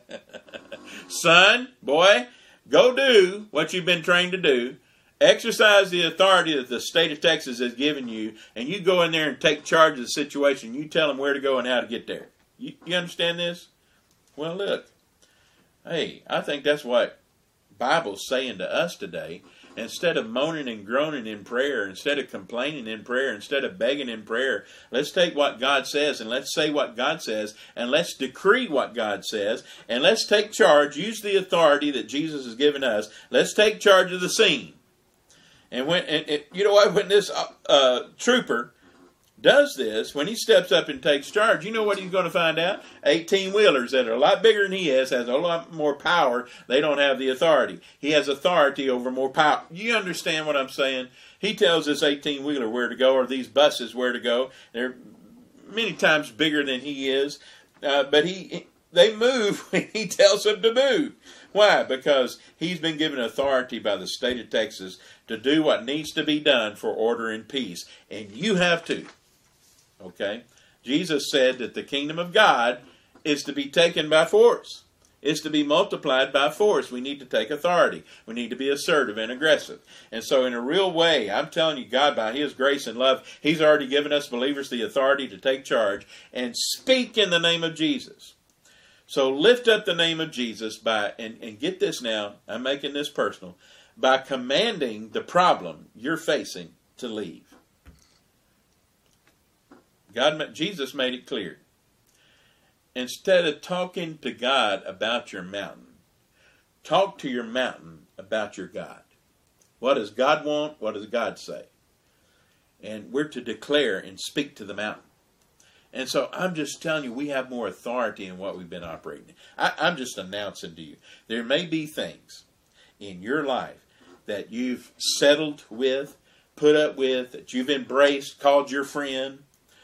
son, boy, go do what you've been trained to do. Exercise the authority that the state of Texas has given you, and you go in there and take charge of the situation. You tell them where to go and how to get there." You understand this? Well, look. Hey, I think that's what Bible's saying to us today. Instead of moaning and groaning in prayer, instead of complaining in prayer, instead of begging in prayer, let's take what God says and let's say what God says and let's decree what God says and let's take charge, use the authority that Jesus has given us. Let's take charge of the scene. And you know what? When this trooper does this, when he steps up and takes charge, you know what he's going to find out? 18-wheelers that are a lot bigger than he has a lot more power. They don't have the authority. He has authority over more power. You understand what I'm saying? He tells this 18-wheeler where to go, or these buses where to go. They're many times bigger than he is, but they move when he tells them to move. Why? Because he's been given authority by the state of Texas to do what needs to be done for order and peace. And you have to. Okay? Jesus said that the kingdom of God is to be taken by force. It's to be multiplied by force. We need to take authority. We need to be assertive and aggressive. And so in a real way, I'm telling you, God, by His grace and love, He's already given us believers the authority to take charge and speak in the name of Jesus. So lift up the name of Jesus by, and get this now, I'm making this personal, by commanding the problem you're facing to leave. Jesus made it clear. Instead of talking to God about your mountain, talk to your mountain about your God. What does God want? What does God say? And we're to declare and speak to the mountain. And so I'm just telling you, we have more authority in what we've been operating. I'm just announcing to you, there may be things in your life that you've settled with, put up with, that you've embraced, called your friend,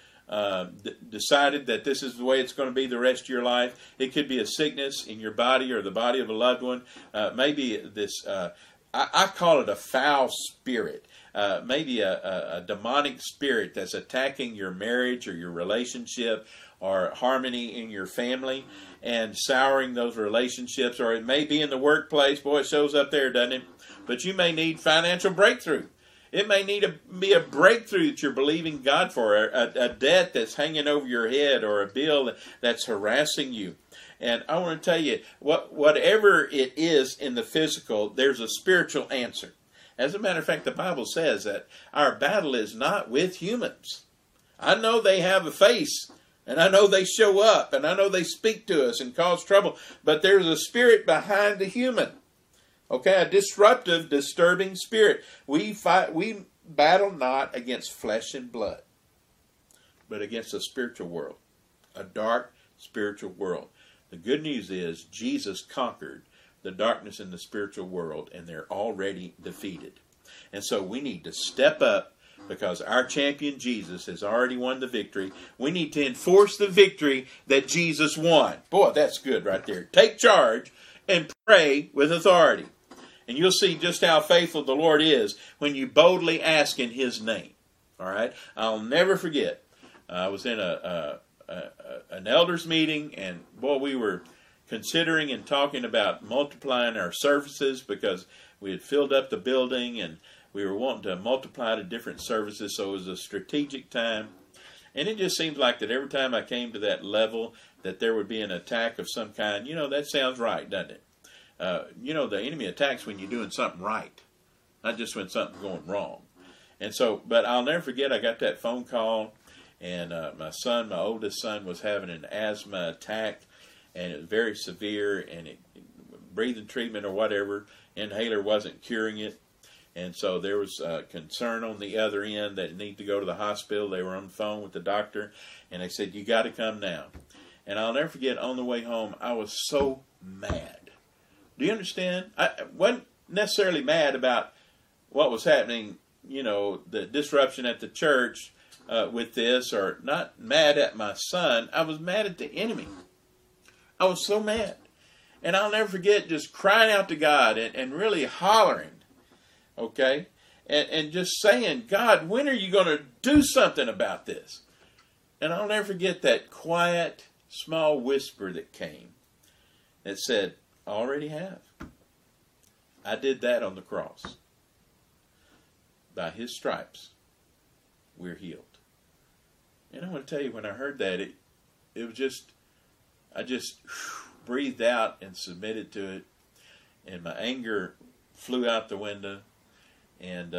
decided that this is the way it's going to be the rest of your life. It could be a sickness in your body or the body of a loved one. Maybe this, I call it a foul spirit. Maybe a demonic spirit that's attacking your marriage or your relationship or harmony in your family and souring those relationships. Or it may be in the workplace. Boy, it shows up there, doesn't it? But you may need financial breakthrough. It may need to be a breakthrough that you're believing God for, a debt that's hanging over your head or a bill that's harassing you. And I want to tell you, whatever it is in the physical, there's a spiritual answer. As a matter of fact, the Bible says that our battle is not with humans. I know they have a face, and I know they show up, and I know they speak to us and cause trouble, but there's a spirit behind the human. Okay, a disruptive, disturbing spirit. We battle not against flesh and blood, but against a spiritual world, a dark spiritual world. The good news is Jesus conquered the darkness in the spiritual world, and they're already defeated. And so we need to step up because our champion Jesus has already won the victory. We need to enforce the victory that Jesus won. Boy, that's good right there. Take charge and pray with authority. And you'll see just how faithful the Lord is when you boldly ask in His name. All right? I'll never forget. I was in an elders meeting, and boy, we were considering and talking about multiplying our services because we had filled up the building and we were wanting to multiply to different services, so it was a strategic time. And it just seemed like that every time I came to that level that there would be an attack of some kind. You know, that sounds right, doesn't it? You know, the enemy attacks when you're doing something right, not just when something's going wrong. And so, but I'll never forget, I got that phone call, and my oldest son, was having an asthma attack, and it was very severe, and breathing treatment or whatever, inhaler wasn't curing it. And so there was concern on the other end that need to go to the hospital. They were on the phone with the doctor, and they said, "You got to come now." And I'll never forget, on the way home, I was so mad. Do you understand? I wasn't necessarily mad about what was happening, the disruption at the church with this, or not mad at my son. I was mad at the enemy. I was so mad. And I'll never forget just crying out to God and really hollering, okay? And just saying, "God, when are you going to do something about this?" And I'll never forget that quiet, small whisper that came that said, "I already have. I did that on the cross. By His stripes, we're healed." And I want to tell you, when I heard that, it was just, I just breathed out and submitted to it, and my anger flew out the window, and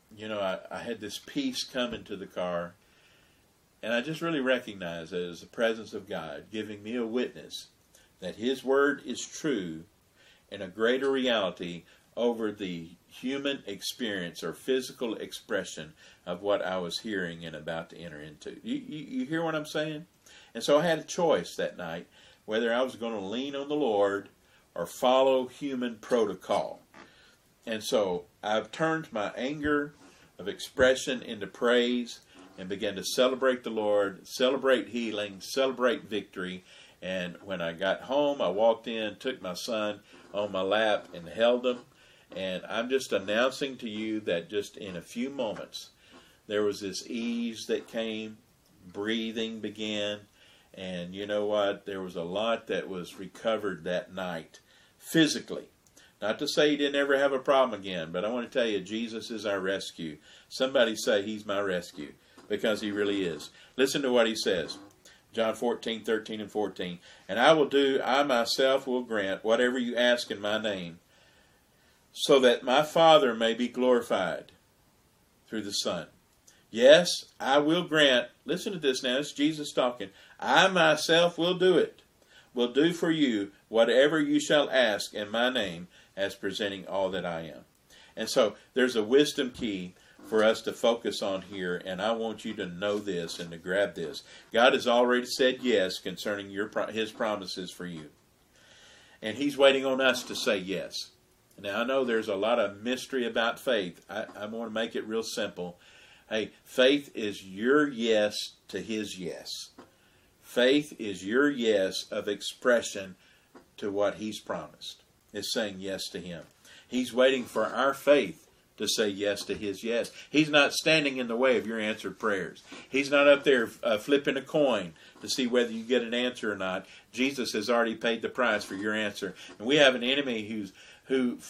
I had this peace come into the car, and I just really recognized that it was the presence of God giving me a witness that His Word is true and a greater reality over the human experience or physical expression of what I was hearing and about to enter into. You hear what I'm saying? And so I had a choice that night whether I was going to lean on the Lord or follow human protocol. And so I've turned my anger of expression into praise and began to celebrate the Lord, celebrate healing, celebrate victory. And when I got home, I walked in, took my son on my lap and held him. And I'm just announcing to you that just in a few moments, there was this ease that came, breathing began, and you know what? There was a lot that was recovered that night, physically. Not to say you didn't ever have a problem again, but I want to tell you, Jesus is our rescue. Somebody say He's my rescue, because He really is. Listen to what He says. John 14:13 and 14. "And I myself will grant whatever you ask in my name, so that my Father may be glorified through the Son. Yes, I will grant," listen to this now, it's Jesus talking, "I myself will do it, will do for you whatever you shall ask in my name, as presenting all that I am." And so there's a wisdom key for us to focus on here, and I want you to know this and to grab this. God has already said yes concerning His promises for you. And He's waiting on us to say yes. Now, I know there's a lot of mystery about faith. I want to make it real simple. Hey, faith is your yes to His yes. Faith is your yes of expression to what He's promised. It's saying yes to Him. He's waiting for our faith to say yes to His yes. He's not standing in the way of your answered prayers. He's not up there flipping a coin to see whether you get an answer or not. Jesus has already paid the price for your answer. And we have an enemy whose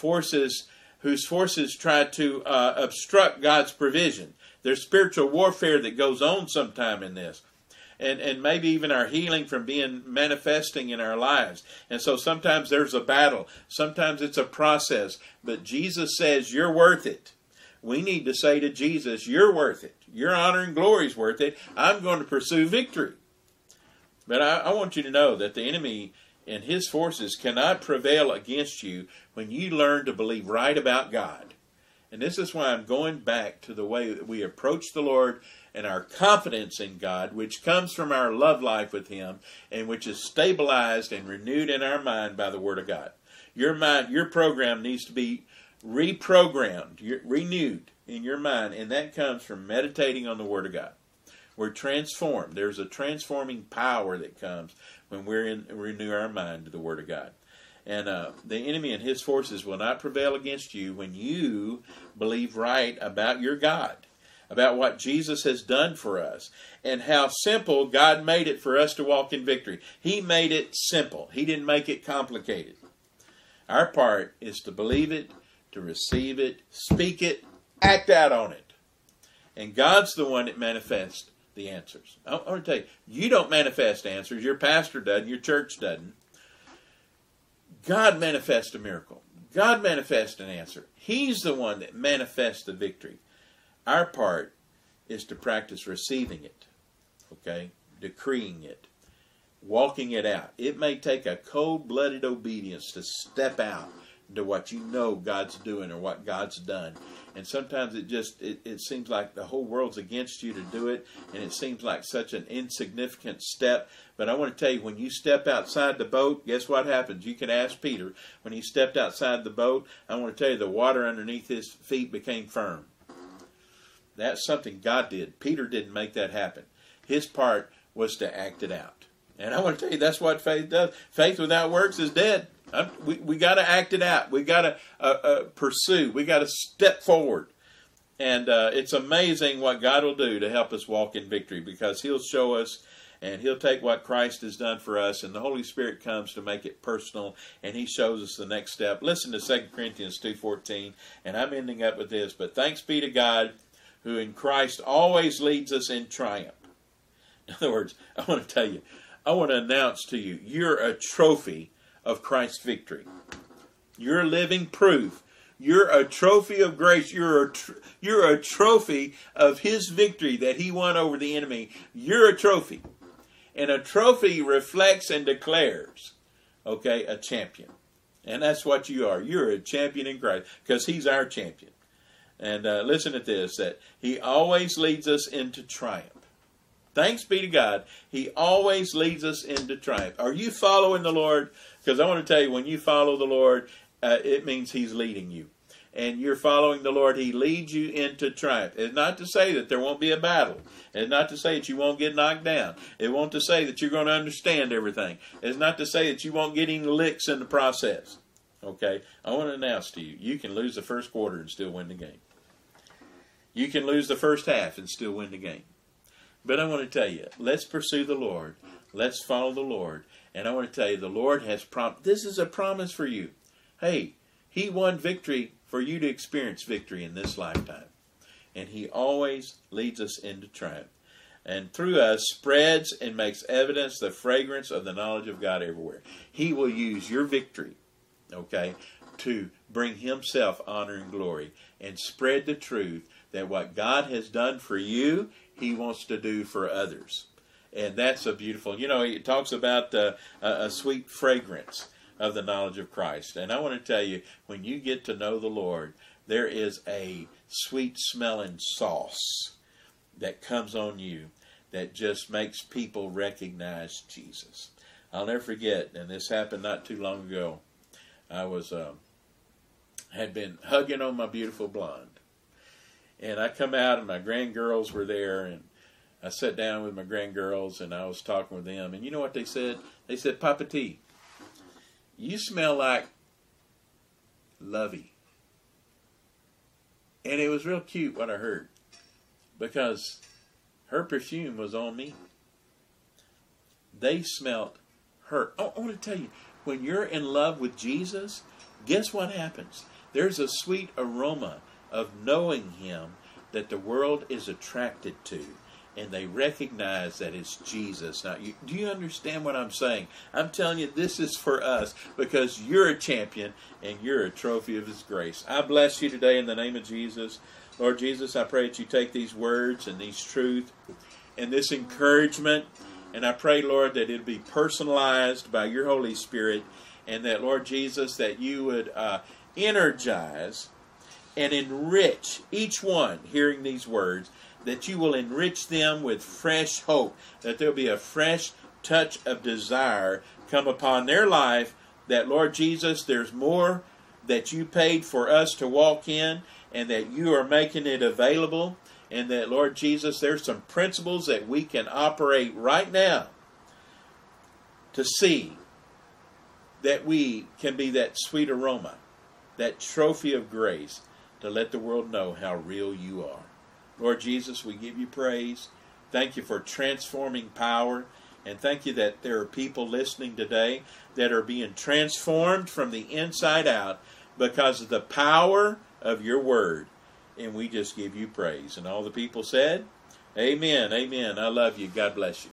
forces try to obstruct God's provision. There's spiritual warfare that goes on sometime in this. And maybe even our healing from manifesting in our lives. And so sometimes there's a battle. Sometimes it's a process. But Jesus says, "You're worth it." We need to say to Jesus, "You're worth it. Your honor and glory is worth it. I'm going to pursue victory." But I want you to know that the enemy and his forces cannot prevail against you when you learn to believe right about God. And this is why I'm going back to the way that we approach the Lord and our confidence in God, which comes from our love life with Him, and which is stabilized and renewed in our mind by the Word of God. Your mind, your program needs to be reprogrammed, renewed in your mind, and that comes from meditating on the Word of God. We're transformed. There's a transforming power that comes when we renew our mind to the Word of God. And the enemy and his forces will not prevail against you when you believe right about your God, about what Jesus has done for us, and how simple God made it for us to walk in victory. He made it simple. He didn't make it complicated. Our part is to believe it, to receive it, speak it, act out on it. And God's the one that manifests the answers. I want to tell you, you don't manifest answers. Your pastor doesn't. Your church doesn't. God manifests a miracle. God manifests an answer. He's the one that manifests the victory. Our part is to practice receiving it, okay? Decreeing it, walking it out. It may take a cold-blooded obedience to step out, to what you know God's doing or what God's done. And sometimes it seems like the whole world's against you to do it, and it seems like such an insignificant step. But I want to tell you, when you step outside the boat, guess what happens? You can ask Peter. When he stepped outside the boat, I want to tell you, the water underneath his feet became firm. That's something God did. Peter didn't make that happen. His part was to act it out. And I want to tell you, that's what faith does. Faith without works is dead. We got to act it out. We got to pursue. We got to step forward. And it's amazing what God will do to help us walk in victory, because He'll show us, and He'll take what Christ has done for us, and the Holy Spirit comes to make it personal, and He shows us the next step. Listen to 2 Corinthians 2:14, and I'm ending up with this. But thanks be to God, who in Christ always leads us in triumph. In other words, I want to tell you, I want to announce to you, you're a trophy of Christ's victory. You're living proof. You're a trophy of grace. You're a trophy of His victory that He won over the enemy. You're a trophy. And a trophy reflects and declares, okay, a champion. And that's what you are. You're a champion in Christ, because He's our champion. And listen to this, that He always leads us into triumph. Thanks be to God, He always leads us into triumph. Are you following the Lord? Because I want to tell you, when you follow the Lord, it means He's leading you. And you're following the Lord, He leads you into triumph. It's not to say that there won't be a battle. It's not to say that you won't get knocked down. It won't to say that you're going to understand everything. It's not to say that you won't get any licks in the process. Okay? I want to announce to you, you can lose the first quarter and still win the game. You can lose the first half and still win the game. But I want to tell you, let's pursue the Lord. Let's follow the Lord. And I want to tell you, the Lord has promised. This is a promise for you. Hey, He won victory for you to experience victory in this lifetime. And He always leads us into triumph. And through us spreads and makes evidence the fragrance of the knowledge of God everywhere. He will use your victory, okay, to bring Himself honor and glory and spread the truth that what God has done for you, He wants to do for others. And that's a beautiful, it talks about a sweet fragrance of the knowledge of Christ. And I want to tell you, when you get to know the Lord, there is a sweet smelling sauce that comes on you that just makes people recognize Jesus. I'll never forget, and this happened not too long ago. I had been hugging on my beautiful blonde. And I come out, and my grandgirls were there, and I sat down with my grandgirls, and I was talking with them. And you know what they said? They said, "Papa T, you smell like Lovey." And it was real cute what I heard, because her perfume was on me. They smelt her. I want to tell you, when you're in love with Jesus, guess what happens? There's a sweet aroma of knowing Him that the world is attracted to, and they recognize that it's Jesus. Now, do you understand what I'm saying? I'm telling you, this is for us, because you're a champion and you're a trophy of His grace. I bless you today in the name of Jesus. Lord Jesus, I pray that you take these words and these truths and this encouragement, and I pray, Lord, that it'll be personalized by your Holy Spirit, and that, Lord Jesus, that you would energize and enrich each one hearing these words, that you will enrich them with fresh hope, that there'll be a fresh touch of desire come upon their life, that, Lord Jesus, there's more that you paid for us to walk in, and that you are making it available, and that, Lord Jesus, there's some principles that we can operate right now to see that we can be that sweet aroma, that trophy of grace, to let the world know how real you are. Lord Jesus, we give you praise. Thank you for transforming power. And thank you that there are people listening today that are being transformed from the inside out because of the power of your word. And we just give you praise. And all the people said, amen, amen. I love you. God bless you.